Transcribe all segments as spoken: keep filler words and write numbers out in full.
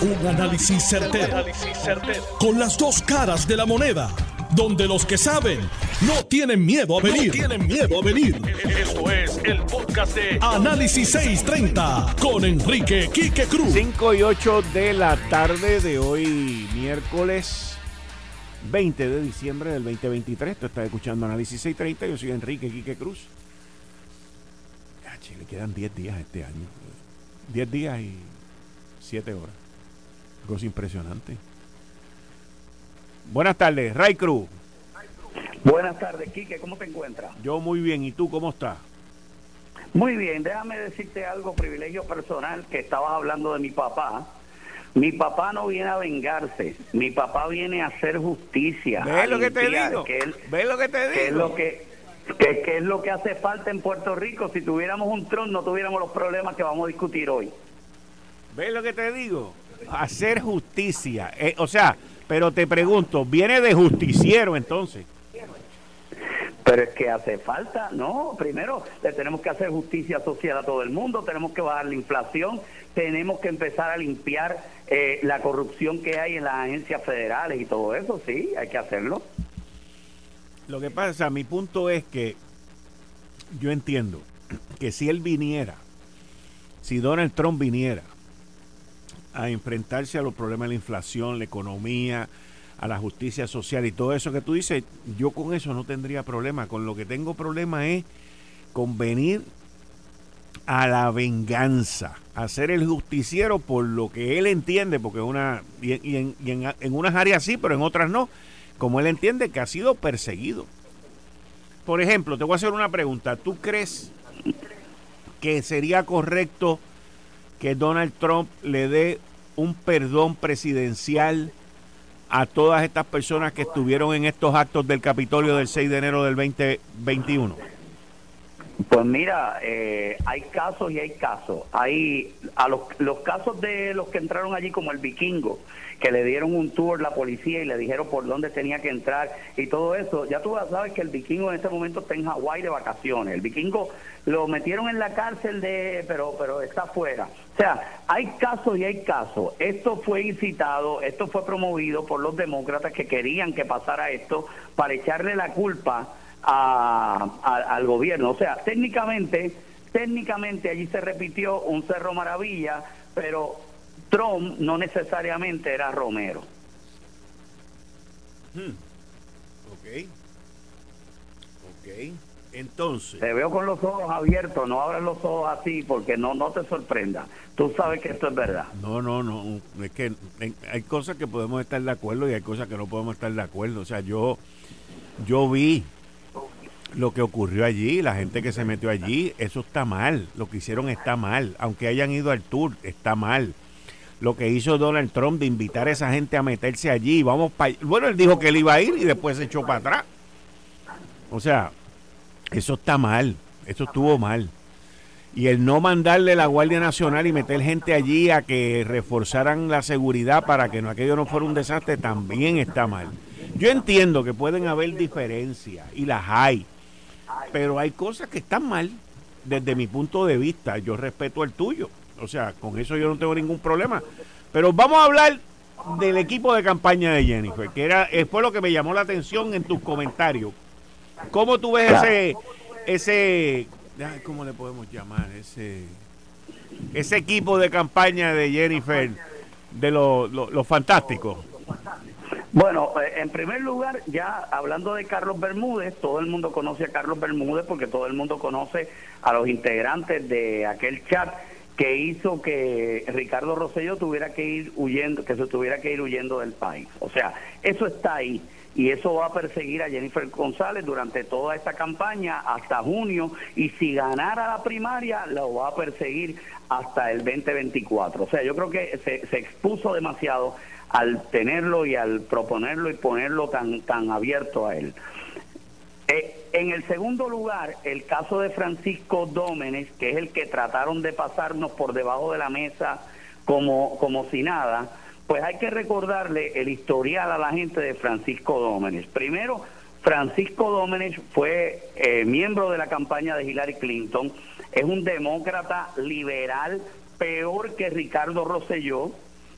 Un análisis certero, con las dos caras de la moneda, donde los que saben no tienen miedo a venir. No tienen miedo a venir. Esto es el podcast de Análisis seiscientos treinta con Enrique Quique Cruz. cinco y ocho de la tarde de hoy, miércoles veinte de diciembre del veinte veintitrés. Tú estás escuchando Análisis seiscientos treinta. Yo soy Enrique Quique Cruz. A Chile quedan diez días este año. diez días y siete horas. Cosa impresionante. Buenas tardes, Ray Cruz. Buenas tardes, Quique, ¿cómo te encuentras? Yo muy bien, ¿y tú cómo estás? Muy bien, déjame decirte algo, privilegio personal, que estabas hablando de mi papá. Mi papá no viene a vengarse, mi papá viene a hacer justicia. ¿Ves lo que te digo? Que él, ¿Ves lo que te digo? Que es lo que, que, que es lo que hace falta en Puerto Rico. Si tuviéramos un Trump, no tuviéramos los problemas que vamos a discutir hoy. ¿Ves lo que te digo? Hacer justicia. Eh, o sea, pero te pregunto, ¿viene de justiciero entonces? Pero es que hace falta, no, primero le tenemos que hacer justicia social a todo el mundo, tenemos que bajar la inflación, tenemos que empezar a limpiar eh, la corrupción que hay en las agencias federales y todo eso, sí, hay que hacerlo. Lo que pasa, mi punto es que yo entiendo que si él viniera, si Donald Trump viniera a enfrentarse a los problemas de la inflación, la economía, a la justicia social y todo eso que tú dices, yo con eso no tendría problema. Con lo que tengo problema es con venir a la venganza, a ser el justiciero por lo que él entiende, porque una y, y, en, y en, en unas áreas sí, pero en otras no, como él entiende que ha sido perseguido. Por ejemplo, te voy a hacer una pregunta. ¿Tú crees que sería correcto que Donald Trump le dé un perdón presidencial a todas estas personas que estuvieron en estos actos del Capitolio del seis de enero del veinte veintiuno? Pues mira, eh, hay casos y hay casos. Hay a los, los casos de los que entraron allí, como el Vikingo, que le dieron un tour la policía y le dijeron por dónde tenía que entrar y todo eso. Ya tú sabes que el Vikingo en este momento está en Hawái de vacaciones. El Vikingo lo metieron en la cárcel, de pero pero está afuera. O sea, hay casos y hay casos. Esto fue incitado, esto fue promovido por los demócratas que querían que pasara esto para echarle la culpa A, a, al gobierno. O sea, técnicamente técnicamente allí se repitió un Cerro Maravilla, pero Trump no necesariamente era Romero. Hmm. Ok. Ok. Entonces, te veo con los ojos abiertos, no abras los ojos así porque no no te sorprenda. Tú sabes que esto es verdad. No, no, no, es que hay cosas que podemos estar de acuerdo y hay cosas que no podemos estar de acuerdo. O sea, yo yo vi lo que ocurrió allí, la gente que se metió allí, eso está mal, lo que hicieron está mal, aunque hayan ido al tour, está mal. Lo que hizo Donald Trump de invitar a esa gente a meterse allí, vamos para, bueno, él dijo que él iba a ir y después se echó para atrás. O sea, eso está mal, eso estuvo mal. Y el no mandarle la Guardia Nacional y meter gente allí a que reforzaran la seguridad para que no, aquello no fuera un desastre, también está mal. Yo entiendo que pueden haber diferencias, y las hay, pero hay cosas que están mal desde mi punto de vista. Yo respeto el tuyo, o sea, con eso yo no tengo ningún problema. Pero vamos a hablar del equipo de campaña de Jennifer, que era fue lo que me llamó la atención en tus comentarios. ¿Cómo tú ves ese ese cómo le podemos llamar ese ese equipo de campaña de Jennifer, de los lo, lo fantásticos? Bueno, en primer lugar, ya hablando de Carlos Bermúdez, todo el mundo conoce a Carlos Bermúdez porque todo el mundo conoce a los integrantes de aquel chat que hizo que Ricardo Rosselló tuviera que ir huyendo, que se tuviera que ir huyendo del país. O sea, eso está ahí y eso va a perseguir a Jennifer González durante toda esta campaña hasta junio, y si ganara la primaria lo va a perseguir hasta el veinte veinticuatro. O sea, yo creo que se, se expuso demasiado al tenerlo y al proponerlo y ponerlo tan tan abierto a él. Eh, en el segundo lugar, el caso de Francisco Dómenes, que es el que trataron de pasarnos por debajo de la mesa como, como si nada, pues hay que recordarle el historial a la gente de Francisco Dómenes. Primero, Francisco Dómenes fue eh, miembro de la campaña de Hillary Clinton, es un demócrata liberal, peor que Ricardo Rosselló,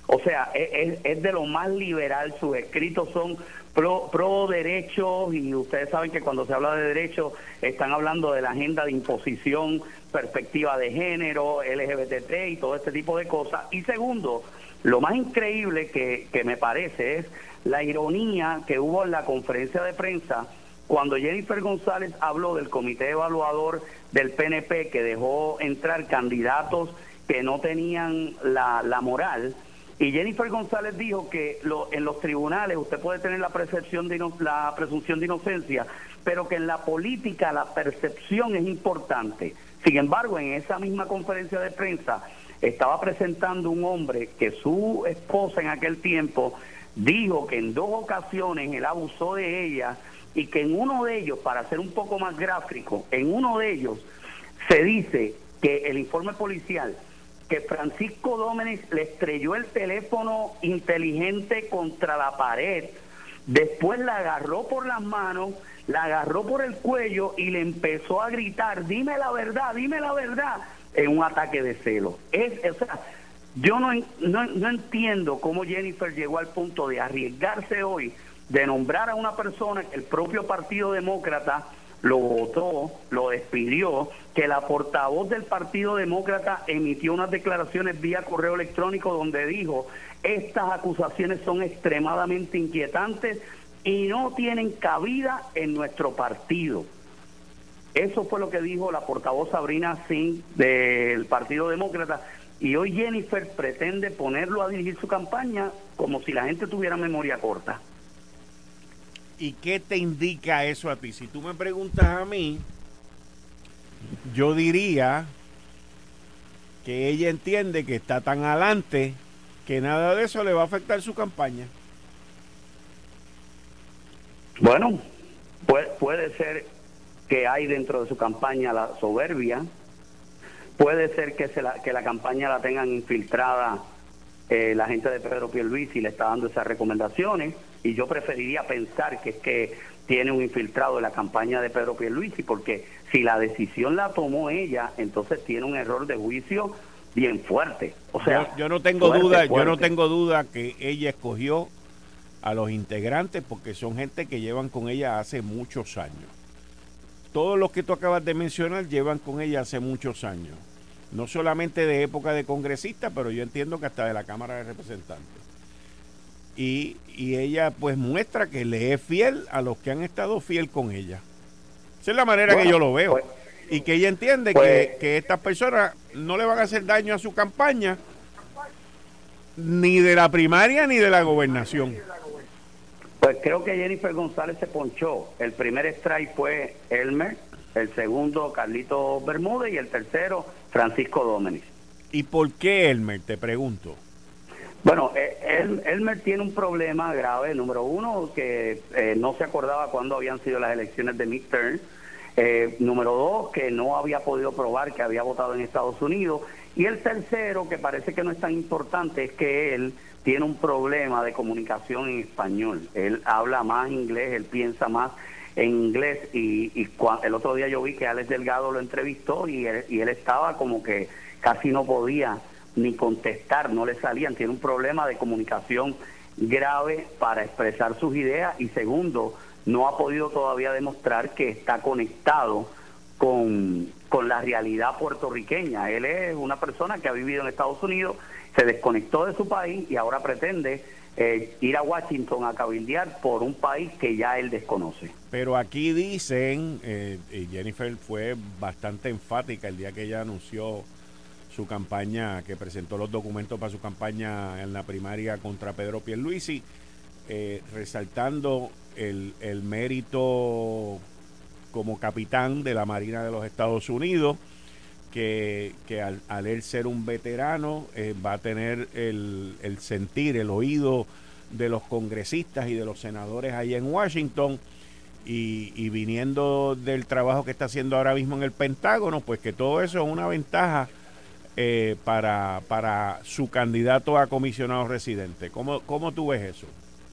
O sea, es, es de lo más liberal, sus escritos son pro, pro derechos, y ustedes saben que cuando se habla de derechos están hablando de la agenda de imposición, perspectiva de género, L G B T y todo este tipo de cosas. Y segundo, lo más increíble que, que me parece es la ironía que hubo en la conferencia de prensa cuando Jennifer González habló del comité evaluador del P N P que dejó entrar candidatos que no tenían la, la moral. Y Jennifer González dijo que lo, en los tribunales usted puede tener la percepción de ino, la presunción de inocencia, pero que en la política la percepción es importante. Sin embargo, en esa misma conferencia de prensa estaba presentando un hombre que su esposa en aquel tiempo dijo que en dos ocasiones él abusó de ella, y que en uno de ellos, para ser un poco más gráfico, en uno de ellos se dice que el informe policial, que Francisco Domenech le estrelló el teléfono inteligente contra la pared, después la agarró por las manos, la agarró por el cuello y le empezó a gritar, dime la verdad, dime la verdad, en un ataque de celos. Es, o sea, yo no, no, no entiendo cómo Jennifer llegó al punto de arriesgarse hoy de nombrar a una persona que el propio Partido Demócrata lo votó, lo despidió, que la portavoz del Partido Demócrata emitió unas declaraciones vía correo electrónico donde dijo, estas acusaciones son extremadamente inquietantes y no tienen cabida en nuestro partido. Eso fue lo que dijo la portavoz Sabrina Singh del Partido Demócrata, y hoy Jennifer pretende ponerlo a dirigir su campaña como si la gente tuviera memoria corta. ¿Y qué te indica eso a ti? Si tú me preguntas a mí, yo diría que ella entiende que está tan adelante que nada de eso le va a afectar su campaña. Bueno, puede, puede ser que hay dentro de su campaña la soberbia, puede ser que, se la, que la campaña la tengan infiltrada eh, la gente de Pedro Pierluisi y le está dando esas recomendaciones. Y yo preferiría pensar que es que tiene un infiltrado en la campaña de Pedro Pierluisi, porque si la decisión la tomó ella, entonces tiene un error de juicio bien fuerte. O sea, yo, yo no tengo fuerte, duda, fuerte. yo no tengo duda que ella escogió a los integrantes porque son gente que llevan con ella hace muchos años. Todos los que tú acabas de mencionar llevan con ella hace muchos años. No solamente de época de congresista, pero yo entiendo que hasta de la Cámara de Representantes. Y, y ella pues muestra que le es fiel a los que han estado fiel con ella. Esa es la manera bueno, que yo lo veo. Pues, y que ella entiende pues, que, que estas personas no le van a hacer daño a su campaña, ni de la primaria ni de la gobernación. Pues creo que Jennifer González se ponchó. El primer strike fue Elmer, el segundo Carlito Bermúdez y el tercero Francisco Domenech. ¿Y por qué Elmer? Te pregunto. Bueno, el, Elmer tiene un problema grave. Número uno, que eh, no se acordaba cuándo habían sido las elecciones de midterm. Eh, número dos, que no había podido probar que había votado en Estados Unidos. Y el tercero, que parece que no es tan importante, es que él tiene un problema de comunicación en español. Él habla más inglés, él piensa más en inglés. Y, y el otro día yo vi que Alex Delgado lo entrevistó y él, y él estaba como que casi no podía ni contestar, no le salían. Tiene un problema de comunicación grave para expresar sus ideas, y segundo, no ha podido todavía demostrar que está conectado con, con la realidad puertorriqueña. Él es una persona que ha vivido en Estados Unidos, se desconectó de su país y ahora pretende eh, ir a Washington a cabildear por un país que ya él desconoce. Pero aquí dicen, eh, y Jennifer fue bastante enfática el día que ella anunció su campaña, que presentó los documentos para su campaña en la primaria contra Pedro Pierluisi, eh, resaltando el, el mérito como capitán de la Marina de los Estados Unidos, que, que al, al él ser un veterano eh, va a tener el, el sentir, el oído de los congresistas y de los senadores ahí en Washington, y, y viniendo del trabajo que está haciendo ahora mismo en el Pentágono, pues que todo eso es una ventaja Eh, para, para su candidato a comisionado residente. ¿Cómo, cómo tú ves eso?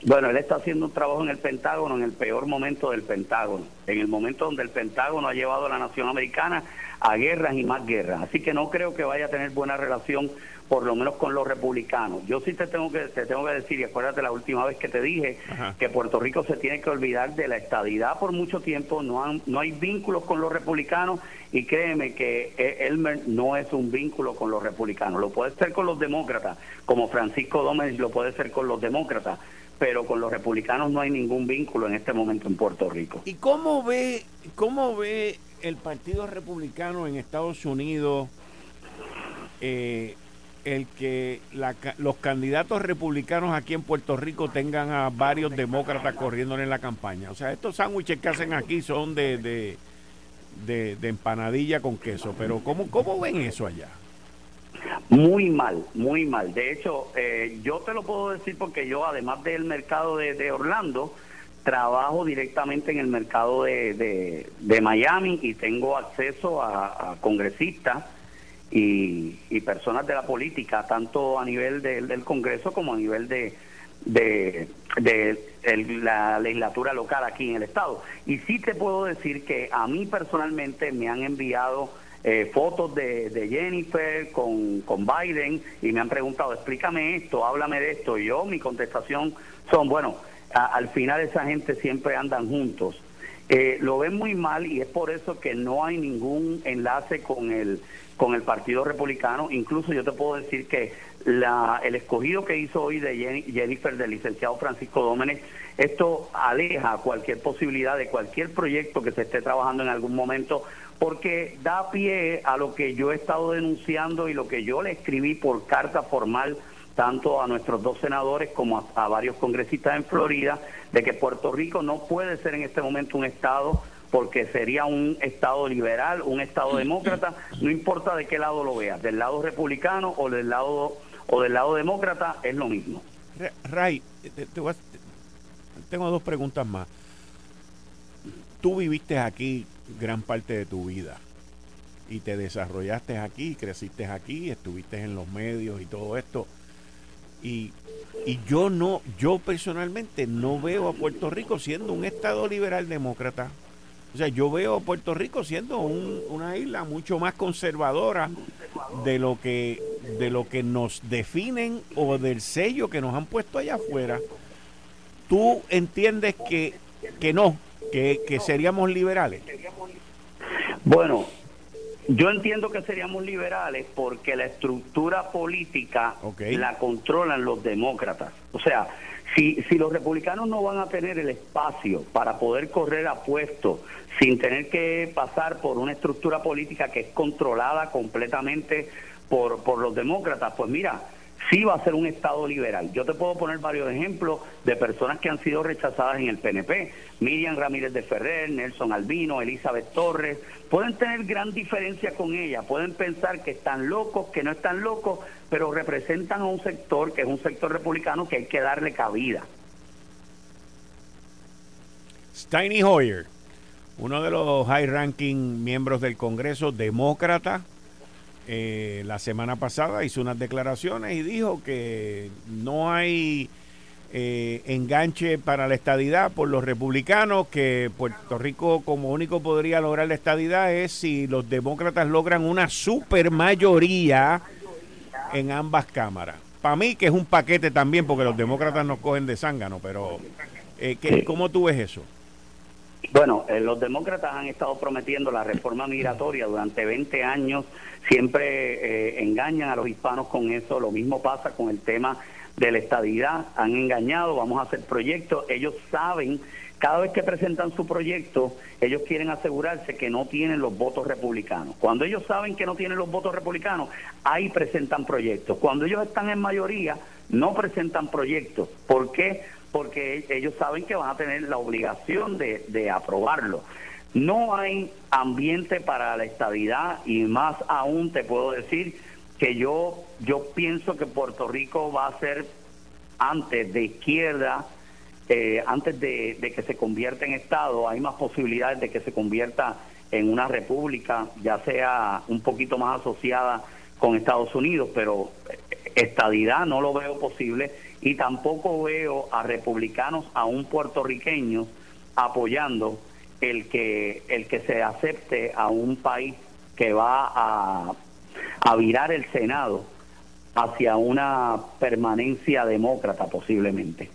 Bueno, él está haciendo un trabajo en el Pentágono en el peor momento del Pentágono, en el momento donde el Pentágono ha llevado a la nación americana a guerras y más guerras. Así que no creo que vaya a tener buena relación, por lo menos con los republicanos. Yo sí te tengo que te tengo que decir, y acuérdate la última vez que te dije, Ajá. que Puerto Rico se tiene que olvidar de la estadidad por mucho tiempo. No han, no hay vínculos con los republicanos, y créeme que Elmer no es un vínculo con los republicanos. Lo puede ser con los demócratas, como Francisco Domínguez lo puede ser con los demócratas, pero con los republicanos no hay ningún vínculo en este momento en Puerto Rico. ¿Y cómo ve, cómo ve el Partido Republicano en Estados Unidos eh, el que la, los candidatos republicanos aquí en Puerto Rico tengan a varios demócratas corriéndole en la campaña? O sea, estos sándwiches que hacen aquí son de, de, de, de empanadilla con queso, pero ¿cómo, cómo ven eso allá? Muy mal, muy mal. De hecho, eh, yo te lo puedo decir porque yo, además del mercado de, de Orlando, trabajo directamente en el mercado de, de, de Miami, y tengo acceso a, a congresistas y, y personas de la política, tanto a nivel de, del Congreso como a nivel de, de, de el, la legislatura local aquí en el estado. Y sí te puedo decir que a mí personalmente me han enviado Eh, fotos de, de Jennifer con, con Biden, y me han preguntado, explícame esto, háblame de esto, y yo, mi contestación son, bueno, a, al final esa gente siempre andan juntos. Eh, lo ven muy mal, y es por eso que no hay ningún enlace con el con el Partido Republicano. Incluso yo te puedo decir que la el escogido que hizo hoy de Jennifer, del licenciado Francisco Domínguez, esto aleja cualquier posibilidad de cualquier proyecto que se esté trabajando en algún momento, porque da pie a lo que yo he estado denunciando y lo que yo le escribí por carta formal tanto a nuestros dos senadores como a, a varios congresistas en Florida, de que Puerto Rico no puede ser en este momento un estado, porque sería un estado liberal, un estado demócrata, no importa de qué lado lo veas, del lado republicano o del lado o del lado demócrata, es lo mismo. Ray, te, te voy a, tengo dos preguntas más. Tú viviste aquí gran parte de tu vida y te desarrollaste aquí, creciste aquí, estuviste en los medios y todo esto, y, y yo no, yo personalmente no veo a Puerto Rico siendo un estado liberal demócrata. O sea, yo veo a Puerto Rico siendo un, una isla mucho más conservadora de lo que de lo que nos definen o del sello que nos han puesto allá afuera. ¿Tú entiendes que, que no, que, que seríamos liberales? Bueno, yo entiendo que seríamos liberales porque la estructura política okay. la controlan los demócratas. O sea, si, si los republicanos no van a tener el espacio para poder correr a puestos sin tener que pasar por una estructura política que es controlada completamente por, por los demócratas, pues mira, sí va a ser un estado liberal. Yo te puedo poner varios ejemplos de personas que han sido rechazadas en el P N P. Miriam Ramírez de Ferrer, Nelson Albino, Elizabeth Torres. Pueden tener gran diferencia con ella, pueden pensar que están locos, que no están locos, pero representan a un sector que es un sector republicano que hay que darle cabida. Steny Hoyer, uno de los high-ranking miembros del Congreso demócrata, Eh, la semana pasada hizo unas declaraciones y dijo que no hay eh, enganche para la estadidad por los republicanos, que Puerto Rico como único podría lograr la estadidad es si los demócratas logran una supermayoría en ambas cámaras. Para mí que es un paquete también, porque los demócratas nos cogen de zángano, pero eh, ¿qué, ¿cómo tú ves eso? Bueno, eh, los demócratas han estado prometiendo la reforma migratoria durante veinte años, siempre eh, engañan a los hispanos con eso. Lo mismo pasa con el tema de la estadidad, han engañado, vamos a hacer proyectos, ellos saben, cada vez que presentan su proyecto, ellos quieren asegurarse que no tienen los votos republicanos. Cuando ellos saben que no tienen los votos republicanos, ahí presentan proyectos. Cuando ellos están en mayoría, no presentan proyectos. ¿Por qué? Porque ellos saben que van a tener la obligación de, de aprobarlo. No hay ambiente para la estabilidad, y más aún te puedo decir que yo yo pienso que Puerto Rico va a ser antes de izquierda, eh, antes de, de que se convierta en Estado. Hay más posibilidades de que se convierta en una república, ya sea un poquito más asociada con Estados Unidos, pero estadidad no lo veo posible. y tampoco veo a republicanos, aún puertorriqueños, apoyando el que el que se acepte a un país que va a, a virar el Senado hacia una permanencia demócrata posiblemente.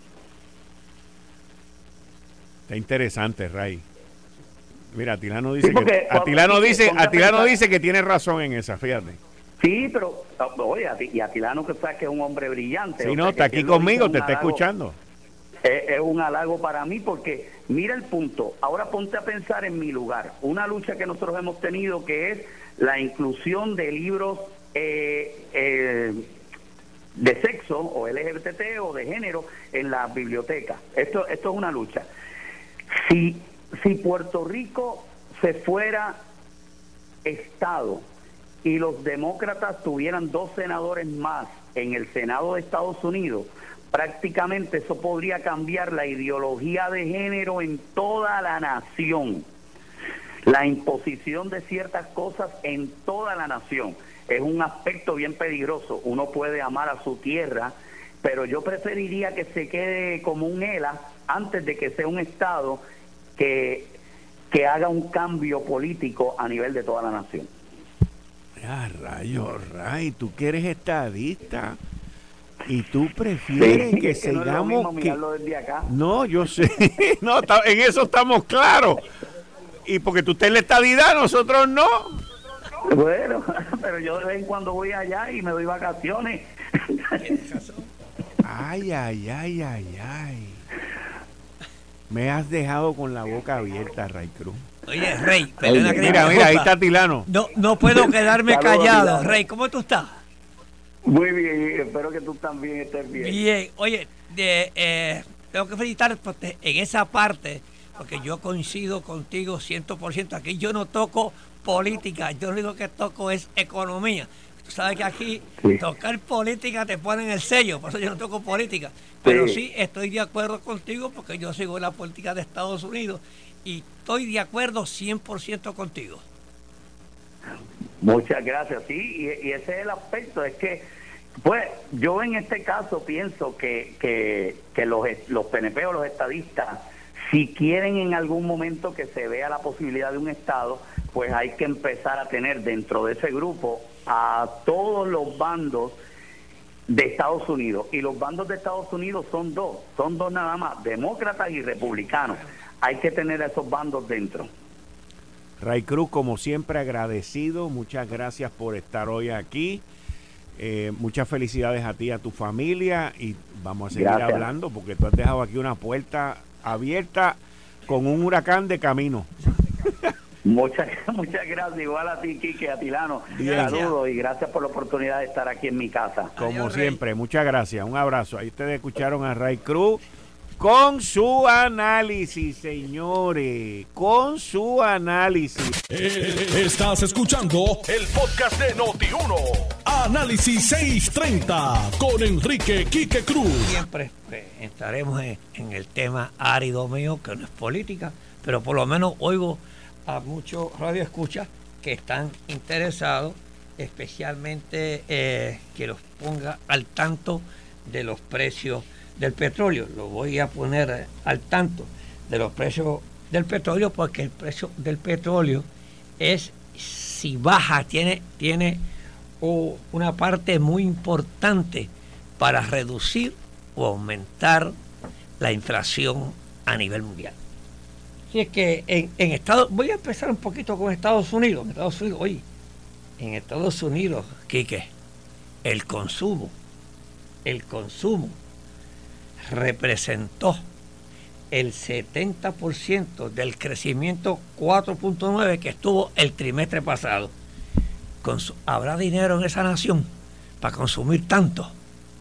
Está interesante, Ray. Mira, Atilano dice Sí, porque, que Atilano dice, ponte a Atilano pensar- dice que tiene razón en esa, fíjate. Sí, pero oye, Ati- y Atilano, que sabes que es un hombre brillante. Sí, o no, sea, está que aquí si él lo dice conmigo, es te un está halago. escuchando. Es, es un halago para mí porque mira el punto. Ahora ponte a pensar en mi lugar. Una lucha que nosotros hemos tenido, que es la inclusión de libros eh, eh, de sexo o L G B T o de género en las bibliotecas. Esto, esto es una lucha. Si, si Puerto Rico se fuera Estado y los demócratas tuvieran dos senadores más en el Senado de Estados Unidos, prácticamente eso podría cambiar la ideología de género en toda la nación. La imposición de ciertas cosas en toda la nación es un aspecto bien peligroso. Uno puede amar a su tierra, pero yo preferiría que se quede como un ELA antes de que sea un Estado que, que haga un cambio político a nivel de toda la nación. Ah, rayos, Ray, tú que eres estadista y tú prefieres Sí, que es que no es lo sigamos mismo que... mirarlo desde acá. No, yo sé, no, ta- en eso estamos claros. Y porque tú estés en la estadidad, nosotros no. Bueno, pero yo de vez en cuando voy allá y me doy vacaciones. Ay, ay, ay, ay, ay. Me has dejado con la boca abierta, Ray Cruz. Oye, Rey, perdona que te Mira, mira, ahí interrumpa. está Tilano. No, no puedo quedarme Saludos, callado. Milano. Rey, ¿cómo tú estás? Muy bien, espero que tú también estés bien. Bien. Oye, de, eh, tengo que felicitarte en esa parte, porque yo coincido contigo cien por ciento. Aquí yo no toco política, yo lo único que toco es economía. Tú sabes que aquí Sí. tocar política te ponen el sello, por eso yo no toco política. Pero Sí. sí estoy de acuerdo contigo porque yo sigo la política de Estados Unidos y estoy de acuerdo cien por ciento contigo. Muchas gracias, sí, y, y ese es el aspecto, es que, pues, yo en este caso pienso que, que, que los, los P N P o los estadistas, si quieren en algún momento que se vea la posibilidad de un Estado, pues hay que empezar a tener dentro de ese grupo a todos los bandos de Estados Unidos. Y los bandos de Estados Unidos son dos, son dos nada más, demócratas y republicanos. Hay que tener a esos bandos dentro. Ray Cruz, como siempre, agradecido. Muchas gracias por estar hoy aquí. Eh, muchas felicidades a ti y a tu familia. Y vamos a seguir Gracias. hablando porque tú has dejado aquí una puerta abierta con un huracán de camino. Muchas, muchas gracias, igual a ti, Quique, a Tilano. Bien. Saludos y gracias por la oportunidad de estar aquí en mi casa. Como Adiós, Rey. siempre, muchas gracias. Un abrazo. Ahí ustedes escucharon a Ray Cruz con su análisis, señores. Con su análisis. Eh, Estás escuchando el podcast de Noti uno. Análisis seiscientos treinta con Enrique Quique Cruz. Siempre pues, estaremos en, en el tema árido mío, que no es política, pero por lo menos oigo a muchos radioescuchas que están interesados, especialmente eh, que los ponga al tanto de los precios del petróleo. Lo voy a poner eh, al tanto de los precios del petróleo, porque el precio del petróleo es, si baja, tiene, tiene o una parte muy importante para reducir o aumentar la inflación a nivel mundial. Así es que en, en Estados, voy a empezar un poquito con Estados Unidos. En Estados Unidos, oye, en Estados Unidos, Quique, el consumo, el consumo representó el setenta por ciento del crecimiento cuatro punto nueve que estuvo el trimestre pasado. Consu- ¿Habrá dinero en esa nación para consumir tanto?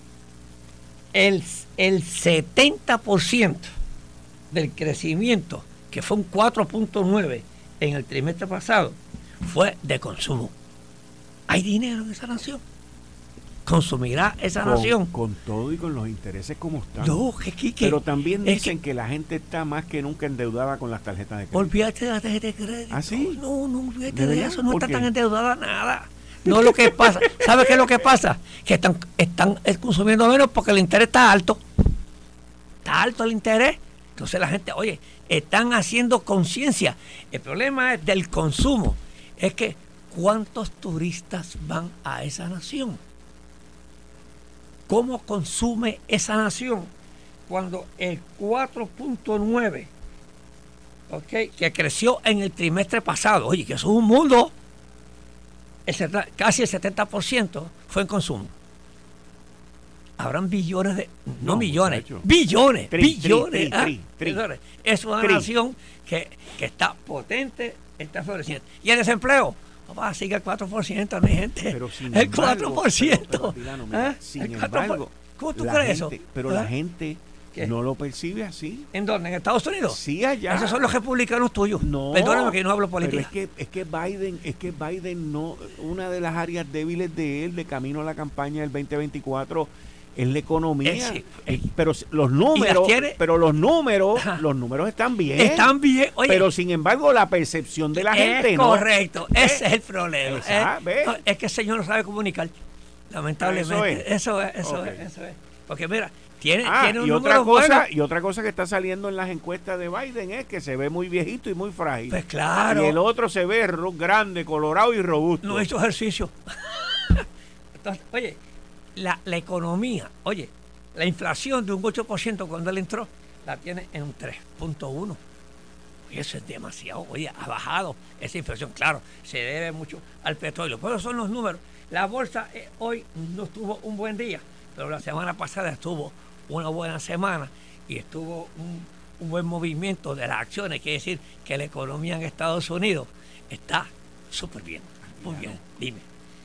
El, el setenta por ciento del crecimiento, que fue un cuatro punto nueve en el trimestre pasado, fue de consumo. ¿Hay dinero en esa nación? ¿Consumirá esa Con, nación? con todo y con los intereses como están. No, que, que, que Pero también es dicen que, que la gente está más que nunca endeudada con las tarjetas de crédito. olvídate de la tarjeta de crédito. ¿Ah, sí? No, no, olvídate ¿De de, verdad? eso. No ¿Por está qué? tan endeudada nada. No lo que pasa. ¿Sabe qué es lo que pasa? Que están, están consumiendo menos porque el interés está alto. Está alto el interés. Entonces la gente, oye, están haciendo conciencia. El problema es del consumo. Es que ¿cuántos turistas van a esa nación? ¿Cómo consume esa nación cuando el cuatro punto nueve, okay, que creció en el trimestre pasado, oye, que eso es un mundo, el, casi el setenta por ciento fue en consumo? Habrán billones de, no, no millones, muchacho. billones, tri, billones. Tri, tri, ah, tri, tri. Billones. Es una tri. nación que, que está potente, está floreciente. ¿Y el desempleo? Va a seguir el cuatro por ciento, no hay gente. Pero sin el embargo, cuatro por ciento. Pero, pero, Dilano, mira, ¿eh? Sin el embargo, ¿cómo tú crees gente, eso? Pero ¿eh? la gente ¿Qué? no lo percibe así. ¿En dónde? ¿En Estados Unidos? Sí, allá. Esos son los republicanos tuyos. No. Perdóname que no hablo política. Pero es que, es que Biden, es que Biden no, una de las áreas débiles de él, de camino a la campaña del veinte veinticuatro, es la economía. Es, sí, es, pero los números, pero los números, Ajá. los números están bien. Están bien. Oye, pero sin embargo la percepción de la es gente no. Correcto, ese es el problema. Esa, es, no, es que el señor no sabe comunicar. Lamentablemente. Eso es, eso es, eso, okay. es, eso es. Porque mira, tiene, ah, tiene un y otra número cosa, bueno. Y otra cosa que está saliendo en las encuestas de Biden es que se ve muy viejito y muy frágil. Pues claro. Y el otro se ve grande, colorado y robusto. No ha hecho ejercicio. Entonces, oye, la, la economía, oye, la inflación de un ocho por ciento cuando él entró, la tiene en un tres punto uno. Oye, eso es demasiado. Oye, ha bajado esa inflación. Claro, se debe mucho al petróleo. Pero son los números. La bolsa eh, hoy no estuvo un buen día, pero la semana pasada estuvo una buena semana y estuvo un, un buen movimiento de las acciones. Quiere decir que la economía en Estados Unidos está súper bien. Muy claro. bien. Dime.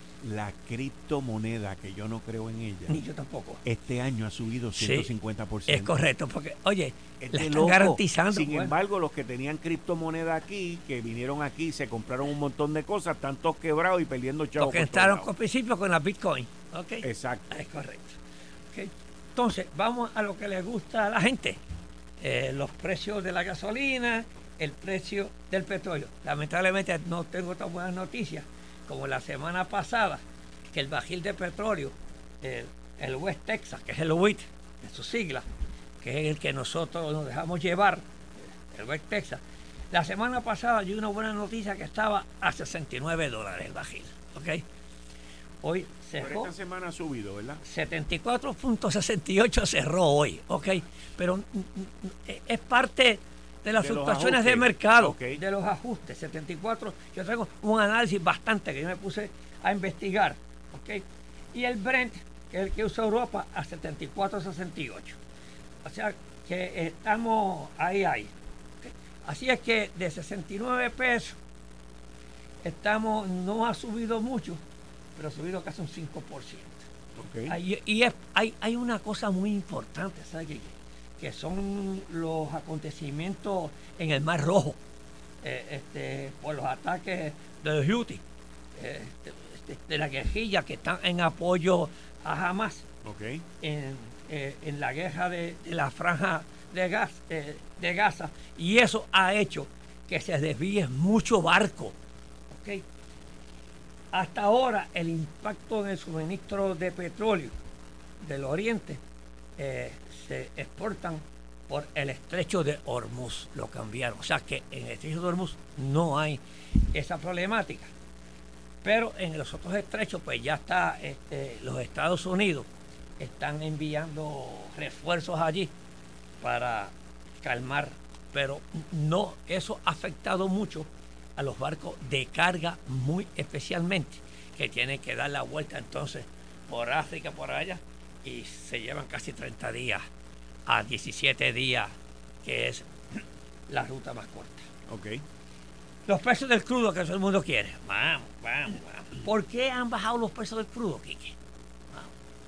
La criptomoneda, que yo no creo en ella. Ni yo tampoco. Este año ha subido ciento cincuenta por ciento. Sí, es correcto, porque, oye, es la están loco. garantizando. Sin bueno. embargo, los que tenían criptomoneda aquí, que vinieron aquí, se compraron un montón de cosas, están todos quebrados y perdiendo chavos. Porque entraron al principio con la Bitcoin. ¿Okay? Exacto. Es correcto. Okay. Entonces, vamos a lo que le gusta a la gente. Eh, los precios de la gasolina, el precio del petróleo. Lamentablemente no tengo tan buenas noticias como la semana pasada, que el barril de petróleo, el, el West Texas, que es el W I T, de su sigla, que es el que nosotros nos dejamos llevar, el West Texas, la semana pasada yo una buena noticia que estaba a sesenta y nueve dólares el barril, ¿ok? Hoy cerró. Esta semana ha subido, ¿verdad? setenta y cuatro punto sesenta y ocho cerró hoy, ¿ok? Pero mm, es parte de las de fluctuaciones de mercado, okay. de los ajustes, setenta y cuatro. Yo traigo un análisis bastante que yo me puse a investigar, ¿ok? Y el Brent, que es el que usa Europa, a setenta y cuatro sesenta y ocho. O sea que estamos ahí, ahí. ¿Okay? Así es que de sesenta y nueve pesos, estamos, no ha subido mucho, pero ha subido casi un cinco por ciento. Okay. Ahí, y es, hay, hay una cosa muy importante, ¿sabes qué? Que son los acontecimientos en el Mar Rojo, eh, este, por los ataques de los Houthi, eh, de, de la guerrilla que están en apoyo a Hamas, okay. en, eh, en la guerra de, de la franja de, gas, eh, de Gaza, y eso ha hecho que se desvíe mucho barco. ¿Okay? Hasta ahora el impacto en el suministro de petróleo del Oriente eh, se exportan por el estrecho de Hormuz, lo cambiaron. O sea que en el estrecho de Hormuz no hay esa problemática. Pero en los otros estrechos, pues ya está, este, los Estados Unidos están enviando refuerzos allí para calmar. Pero no, eso ha afectado mucho a los barcos de carga, muy especialmente, que tienen que dar la vuelta entonces por África, por allá, y se llevan casi treinta días a diecisiete días, que es la ruta más corta. Okay. Los precios del crudo que todo el mundo quiere. Vamos, vamos, vamos. ¿Por qué han bajado los precios del crudo, Quique? Vamos.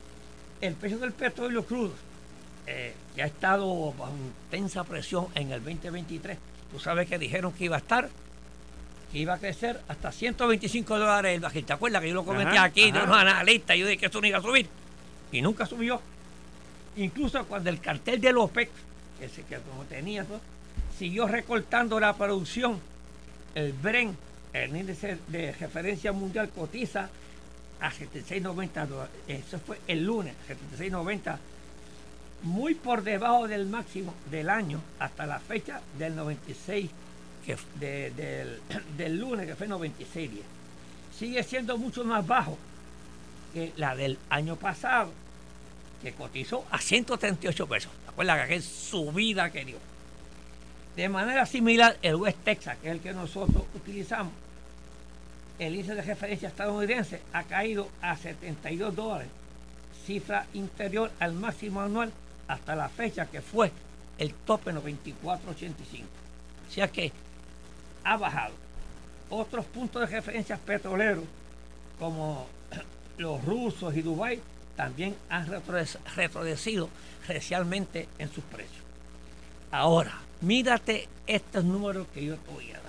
El precio del petróleo crudo, eh, que ha estado bajo intensa presión en el veinte veintitrés. Tú sabes que dijeron que iba a estar, que iba a crecer hasta ciento veinticinco dólares el barril. ¿Te acuerdas que yo lo comenté ajá, aquí ajá. de unos analistas? Yo dije que esto no iba a subir. Y nunca subió. Incluso cuando el cartel de OPEC, ese que como tenía, ¿no?, siguió recortando la producción, el Brent, el índice de referencia mundial, cotiza a setenta y seis noventa dólares. Eso fue el lunes, setenta y seis noventa, muy por debajo del máximo del año hasta la fecha del noventa y seis, que, de, del, del lunes, que fue noventa y seis diez. Sigue siendo mucho más bajo que la del año pasado, que cotizó a ciento treinta y ocho pesos. ¿Te acuerdas que aquella subida que dio? De manera similar, el West Texas, que es el que nosotros utilizamos, el índice de referencia estadounidense ha caído a setenta y dos dólares, cifra inferior al máximo anual hasta la fecha que fue el tope noventa y cuatro ochenta y cinco. O sea que ha bajado. Otros puntos de referencia petroleros, como los rusos y Dubái, también han retrocedido recientemente en sus precios. Ahora, mírate estos números que yo te voy a dar.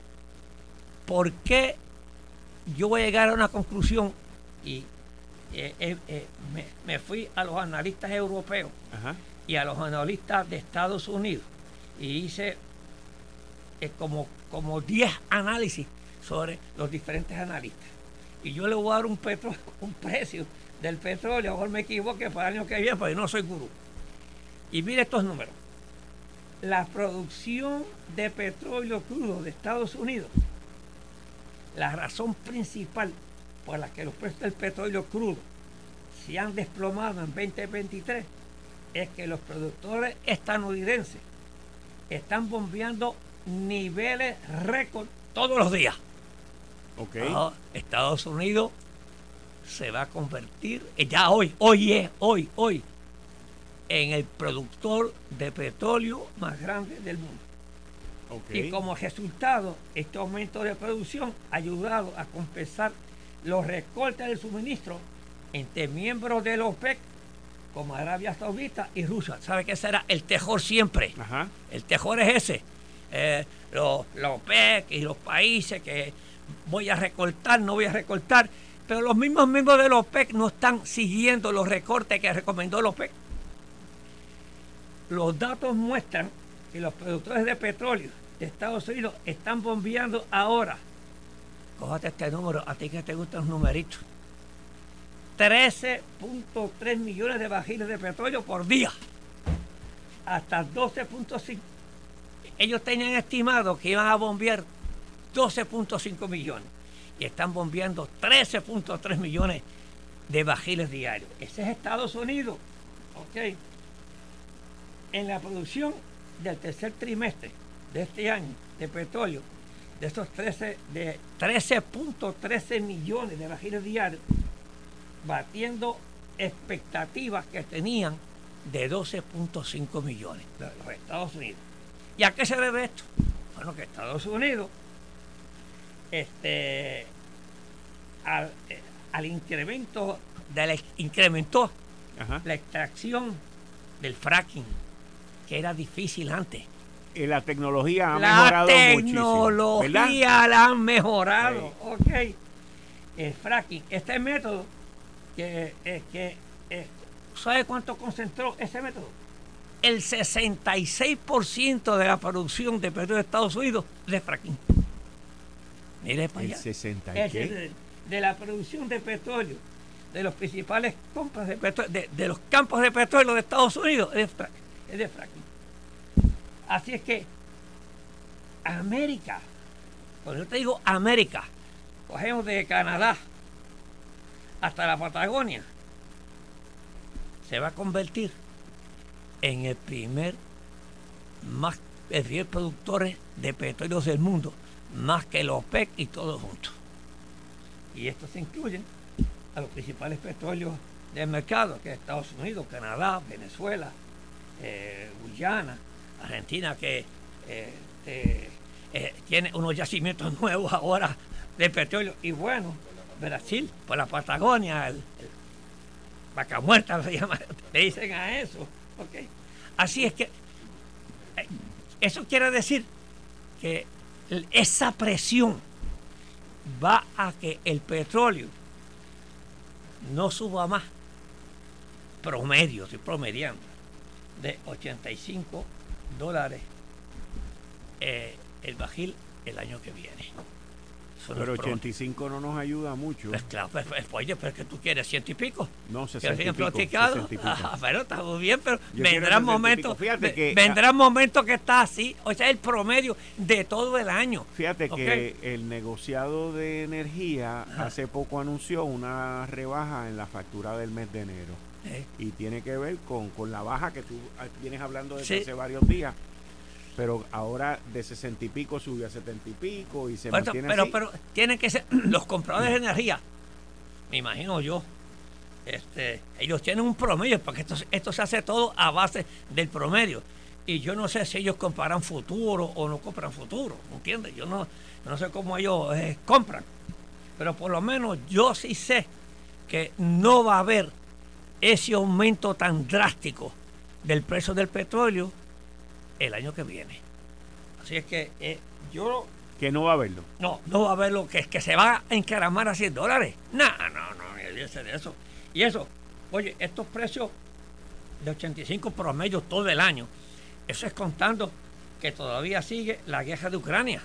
¿Por qué yo voy a llegar a una conclusión? Y eh, eh, eh, me, me fui a los analistas europeos. Ajá. Y a los analistas de Estados Unidos y hice eh, como, como diez análisis sobre los diferentes analistas. Y yo le voy a dar un, petro, un precio del petróleo, a lo mejor me equivoque para el año que viene, porque yo no soy gurú. Y mire estos números. La producción de petróleo crudo de Estados Unidos, la razón principal por la que los precios del petróleo crudo se han desplomado en veinte veintitrés es que los productores estadounidenses están bombeando niveles récord todos los días. Okay. Ah, Estados Unidos se va a convertir, ya hoy, hoy es, hoy, hoy, en el productor de petróleo más grande del mundo. Okay. Y como resultado, este aumento de producción ha ayudado a compensar los recortes del suministro entre miembros de la OPEC, como Arabia Saudita y Rusia. ¿Sabe qué será el tejor siempre? Ajá. El tejor es ese. Eh, los, la OPEC y los países que voy a recortar, no voy a recortar, pero los mismos miembros de la OPEC no están siguiendo los recortes que recomendó la OPEC. Los datos muestran que los productores de petróleo de Estados Unidos están bombeando ahora, cójate este número, a ti que te gustan los numeritos, trece punto tres millones de barriles de petróleo por día, hasta doce punto cinco. Ellos tenían estimado que iban a bombear doce punto cinco millones y están bombeando trece punto tres millones de barriles diarios. Ese es Estados Unidos. Ok. En la producción del tercer trimestre de este año de petróleo, de esos trece, de trece punto trece millones de barriles diarios, batiendo expectativas que tenían de doce punto cinco millones de los Estados Unidos. ¿Y a qué se debe esto? Bueno, que Estados Unidos este al, eh, al incremento de la, incrementó Ajá. la extracción del fracking, que era difícil antes. Y la tecnología ha la mejorado muchísimo. La tecnología la han mejorado. Sí. Ok. El fracking, este método, que, eh, que eh, ¿sabe cuánto concentró ese método? El sesenta y seis por ciento de la producción de petróleo de Estados Unidos de fracking. Mire para allá. ¿El sesenta y qué? De, de la producción de petróleo, de los principales compras de petróleo, de, de los campos de petróleo de Estados Unidos, es de, fra es de fracking. Así es que América, cuando yo te digo América, cogemos de Canadá hasta la Patagonia, se va a convertir en el primer más el primer productor de petróleo del mundo, más que los OPEC y todos juntos. Y estos se incluyen a los principales petróleos del mercado, que es Estados Unidos, Canadá, Venezuela, eh, Guyana, Argentina, que eh, eh, eh, tiene unos yacimientos nuevos ahora de petróleo, y bueno, Brasil, por la Patagonia, el, el vaca muerta se llama, le dicen a eso. Okay. Así es que eh, eso quiere decir que esa presión va a que el petróleo no suba más, promedio, estoy promediando, de ochenta y cinco dólares eh, el barril el año que viene. Pero ochenta y cinco no nos ayuda mucho. Pues claro, pues, pues, oye, pero es que tú quieres ciento y pico. No, sesenta y pico. Ah, pero está muy bien, pero Yo vendrán momentos, que, vendrán momentos que está así, o sea, el promedio de todo el año. Fíjate ¿Okay? que el negociado de energía Ajá. hace poco anunció una rebaja en la factura del mes de enero. ¿Eh? Y tiene que ver con, con la baja que tú vienes hablando desde sí. hace varios días. Pero ahora de sesenta y pico subió a setenta y pico y se pero, mantiene pero, así. Pero tienen que ser los compradores de energía, me imagino yo, este, ellos tienen un promedio, porque esto, esto se hace todo a base del promedio. Y yo no sé si ellos comparan futuro o no compran futuro, ¿entiendes? Yo no, no sé cómo ellos eh, compran. Pero por lo menos yo sí sé que no va a haber ese aumento tan drástico del precio del petróleo el año que viene. Así es que eh, yo... Que no va a haberlo. No, no va a haberlo, que, que se va a encaramar a cien dólares. No, no, no, ni olvídese de eso. Y eso, oye, estos precios de ochenta y cinco promedios todo el año, eso es contando que todavía sigue la guerra de Ucrania.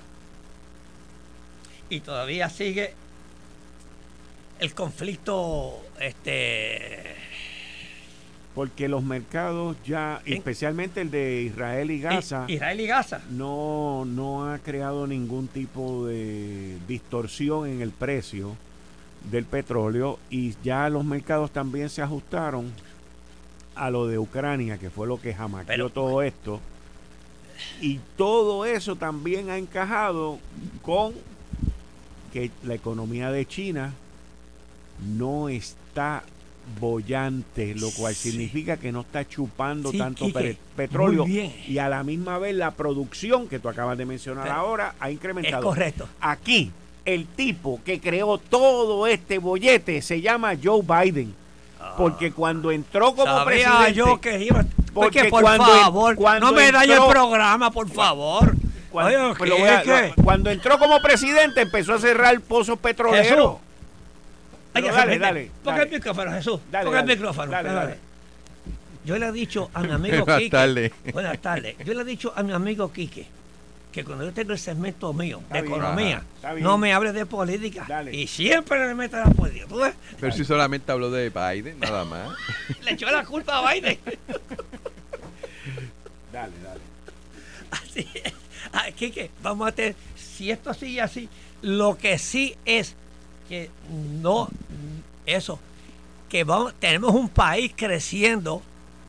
Y todavía sigue el conflicto, este... Porque los mercados ya, ¿sí? especialmente el de Israel y Gaza, Israel y Gaza, no, no ha creado ningún tipo de distorsión en el precio del petróleo y ya los mercados también se ajustaron a lo de Ucrania, que fue lo que jamaqueó todo esto. Y todo eso también ha encajado con que la economía de China no está bollante, lo cual sí. significa que no está chupando sí, tanto Quique, petróleo y a la misma vez la producción que tú acabas de mencionar Pero ahora ha incrementado. Es correcto. Aquí el tipo que creó todo este bollete se llama Joe Biden, porque cuando entró como Sabía presidente yo que iba porque por cuando favor en, cuando no me entró, dañe el programa, por favor. Cuando, Oye, pues a, lo, cuando entró como presidente empezó a cerrar pozos petroleros. Ay, dale, dale. Ponga el micrófono, Jesús. Dale, Ponga dale, el micrófono. Dale, dale. Yo le he dicho a mi amigo Buenas Quique. Tardes. Buenas tardes. Yo le he dicho a mi amigo Quique que cuando yo tengo el segmento mío de bien, economía, no me hable de política. Dale. Y siempre le mete la política. ¿Tú ves? Pero si solamente habló de Biden, nada más. Le echó la culpa a Biden. Dale, dale. Así es. Ah, Quique, vamos a tener, si esto sigue así, lo que sí es que no, eso, que vamos, tenemos un país creciendo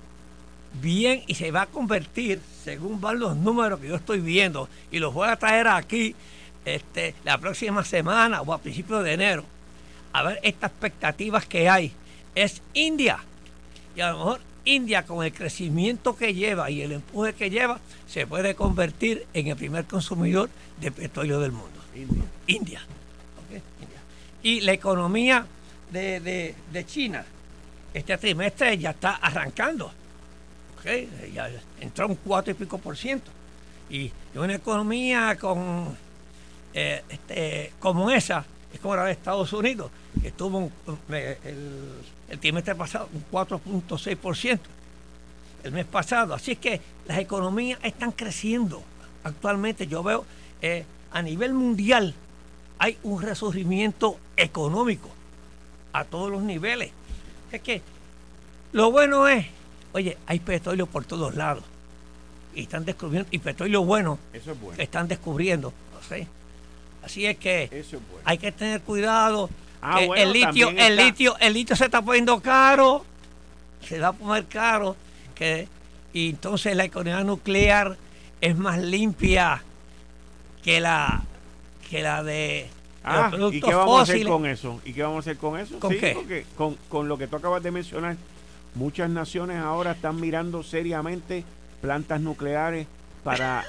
bien y se va a convertir, según van los números que yo estoy viendo, y los voy a traer aquí este, la próxima semana o a principios de enero, a ver estas expectativas que hay. Es India, y a lo mejor India, con el crecimiento que lleva y el empuje que lleva, se puede convertir en el primer consumidor de petróleo del mundo. India. India. Okay. India. Y la economía de, de, de China, este trimestre ya está arrancando. Okay. Ya entró un cuatro y pico por ciento. Y una economía con eh, este, como esa, es como la de Estados Unidos, que tuvo un, el, el trimestre pasado un cuatro punto seis por ciento el mes pasado. Así es que las economías están creciendo. Actualmente yo veo eh, a nivel mundial hay un resurgimiento económico a todos los niveles. Es que lo bueno es, oye, hay petróleo por todos lados y están descubriendo, y petróleo bueno, Eso es bueno. que están descubriendo, no sé. Así es que Eso es bueno. hay que tener cuidado. Ah, que bueno, el litio, el está... litio, el litio se está poniendo caro, se va a poner caro, que y entonces la economía nuclear es más limpia que la que la de ah, los productos ¿y qué vamos fósiles. a hacer con eso? ¿Y qué vamos a hacer con eso? ¿Con sí, qué? Porque con, con lo que tú acabas de mencionar, muchas naciones ahora están mirando seriamente plantas nucleares para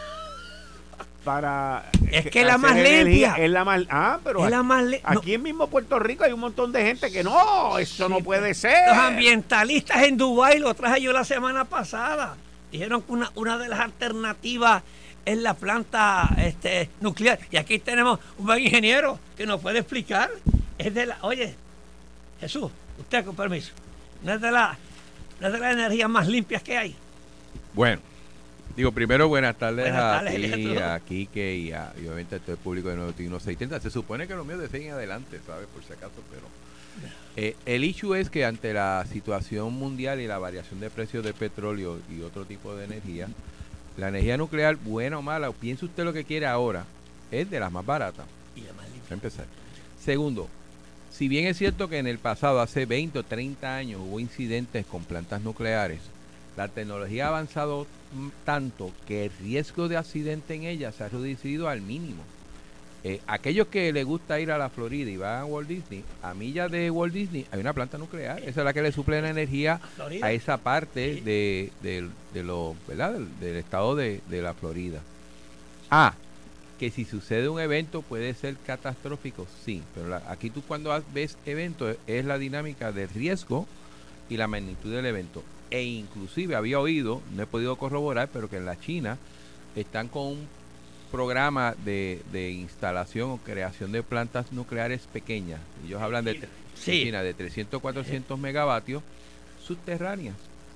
para es que la más limpia es la más ah pero es aquí, la más li- aquí no. en mismo Puerto Rico hay un montón de gente que no, eso sí, no puede ser. Los ambientalistas en Dubái, lo traje yo la semana pasada, dijeron que una, una de las alternativas es la planta este, nuclear, y aquí tenemos un buen ingeniero que nos puede explicar. Es de la, oye, Jesús, usted con permiso, no es de la no es de las energías más limpias que hay. Bueno, Digo, primero, buenas tardes, Buenas a tardes, ti, Alejandro. a Quique y, a, y obviamente a todo el público de Noti uno seiscientos treinta. Se supone que lo mío de seis en adelante, ¿sabes? Por si acaso, pero... Eh, el issue es que ante la situación mundial y la variación de precios de petróleo y otro tipo de energía, la energía nuclear, buena o mala, o piense usted lo que quiere ahora, es de las más baratas. Y la más limpia. Para empezar. Segundo, si bien es cierto que en el pasado, hace veinte o treinta años, hubo incidentes con plantas nucleares, la tecnología ha avanzado mm, tanto que el riesgo de accidente en ellas se ha reducido al mínimo. Eh, aquellos que les gusta ir a la Florida y van a Walt Disney, a millas de Walt Disney hay una planta nuclear. Esa es la que le suple la energía Florida. a esa parte Sí. de, de, de lo, ¿verdad? Del, del estado de, de la Florida. Ah, que si sucede un evento puede ser catastrófico, sí, pero la- aquí tú cuando has- ves eventos es la dinámica del riesgo y la magnitud del evento. E inclusive había oído, no he podido corroborar, pero que en la China están con un programa de, de instalación o creación de plantas nucleares pequeñas. Ellos hablan de, Sí. de China de trescientos, cuatrocientos megavatios subterráneas.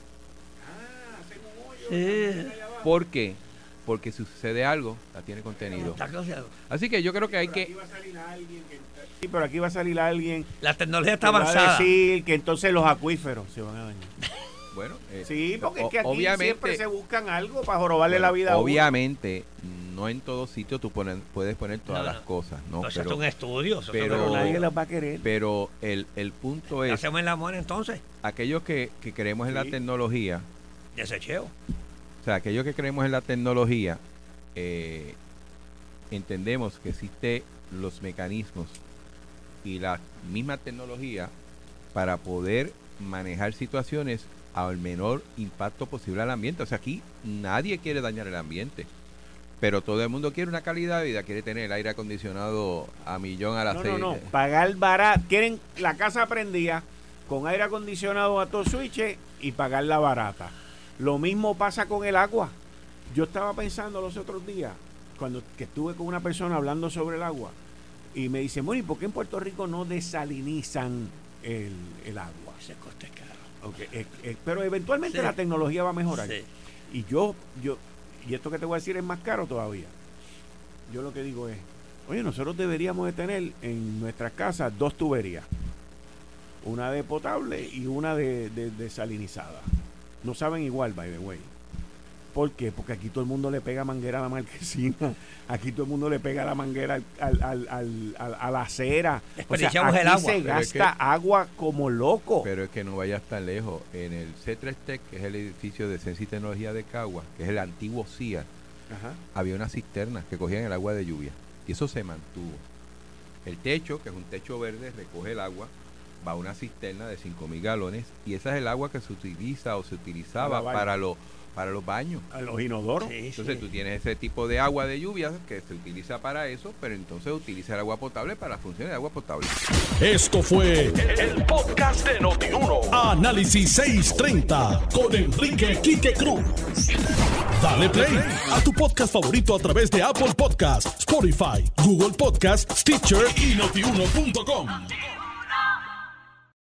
Sí. ¿Por qué? Porque si sucede algo, la tiene contenido. Está claro. Así que yo creo que hay que... Sí, pero aquí va a salir alguien La tecnología que está va a avanzada. decir que entonces los acuíferos se van a dañar. Bueno, eh, Sí, porque es que aquí obviamente, siempre se buscan algo para jorobarle bueno, la vida a uno. obviamente, no en todo sitio tú pones, puedes poner todas No, las no. cosas, ¿no? Entonces, Pero, es un estudio. eso pero- se Pero ve- nadie los va a querer. pero el, el punto es, ¿Hacemos el amor entonces? aquellos que, que creemos en la Sí. tecnología, Desecheo. o sea, aquellos que creemos en la tecnología, eh, entendemos que existen los mecanismos y la misma tecnología para poder manejar situaciones al menor impacto posible al ambiente. O sea, aquí nadie quiere dañar el ambiente, pero todo el mundo quiere una calidad de vida, quiere tener el aire acondicionado a millón a las No, seis. no, no. Pagar barato. Quieren la casa prendida con aire acondicionado a todo switch y pagarla barata. Lo mismo pasa con el agua. Yo estaba pensando los otros días, cuando que estuve con una persona hablando sobre el agua, y me dice, bueno, ¿y por qué en Puerto Rico no desalinizan el, el agua? Ese coste es caro. Ok, eh, eh, pero eventualmente Sí. la tecnología va a mejorar. Sí. Y yo, yo, y esto que te voy a decir es más caro todavía. Yo lo que digo es, oye, nosotros deberíamos de tener en nuestras casas dos tuberías. Una de potable y una de, de, de salinizada. No saben igual, by the way. ¿Por qué? Porque aquí todo el mundo le pega manguera a la marquesina. Aquí todo el mundo le pega la manguera al, al, al, al- a la acera. O sea, Desperdiciamos aquí el agua. se Pero es gasta agua como loco. Pero es que no vayas tan lejos. En el C tres Tech, que es el edificio de Ciencia y Tecnología de Cagua, que es el antiguo C I A, Ajá. había unas cisternas que cogían el agua de lluvia. Y eso se mantuvo. El techo, que es un techo verde, recoge el agua, va a una cisterna de cinco mil galones, y esa es el agua que se utiliza o se utilizaba Para lavar. para los para los baños. A los inodoros. Sí, Entonces sí. tú tienes ese tipo de agua de lluvia que se utiliza para eso, pero entonces utiliza el agua potable para funciones de agua potable. Esto fue el podcast de Noti uno. Análisis seiscientos treinta con Enrique Quique Cruz. Dale play a tu podcast favorito a través de Apple Podcasts, Spotify, Google Podcasts, Stitcher y notiuno punto com.